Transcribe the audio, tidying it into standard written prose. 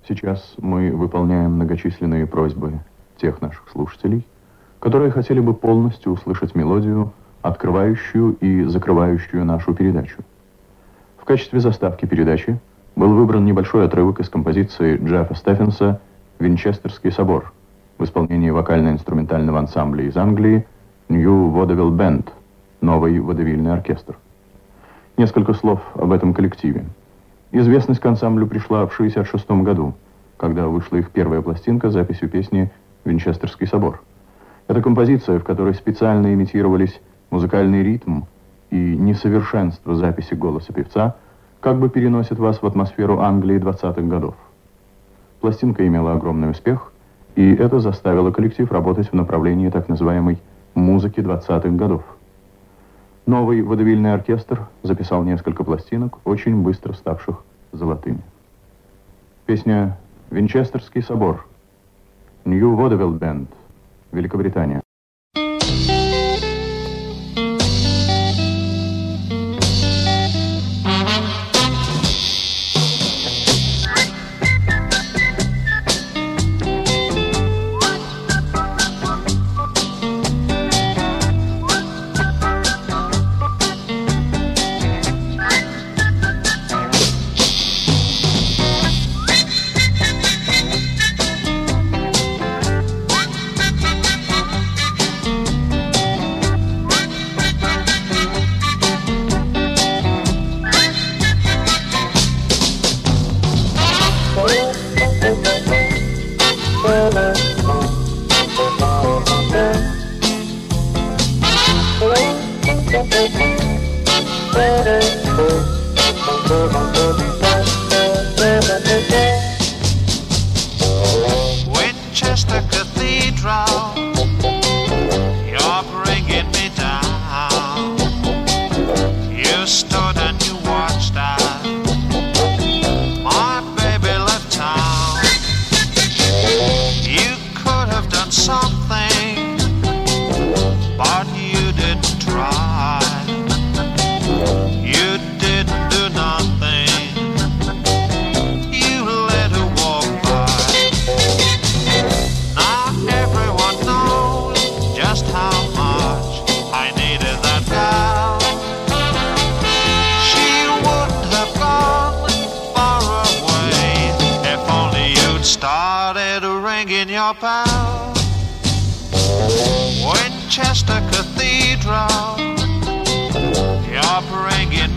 Сейчас мы выполняем многочисленные просьбы тех наших слушателей, которые хотели бы полностью услышать мелодию, открывающую и закрывающую нашу передачу. В качестве заставки передачи был выбран небольшой отрывок из композиции Джеффа Стефенса «Винчестерский собор» в исполнении вокально-инструментального ансамбля из Англии New Vaudeville Band, новый водевильный оркестр. Несколько слов об этом коллективе. Известность к ансамблю пришла в 1966 году, когда вышла их первая пластинка с записью песни «Винчестерский собор». Это композиция, в которой специально имитировались музыкальный ритм и несовершенство записи голоса певца, как бы переносит вас в атмосферу Англии 20-х годов. Пластинка имела огромный успех, и это заставило коллектив работать в направлении так называемой музыки 20-х годов. Новый водевильный оркестр записал несколько пластинок, очень быстро ставших золотыми. Песня «Винчестерский собор», New Vaudeville Band, Великобритания. Winchester Cathedral, you're bringing me down. You stood and you watched as my baby left town. You could have done something, but you didn't try. You didn't do nothing. You let her walk by. Now everyone knows just how much I needed that girl. She wouldn't have gone far away if only you'd started ringing your bell. Winchester Cathedral, you're bringing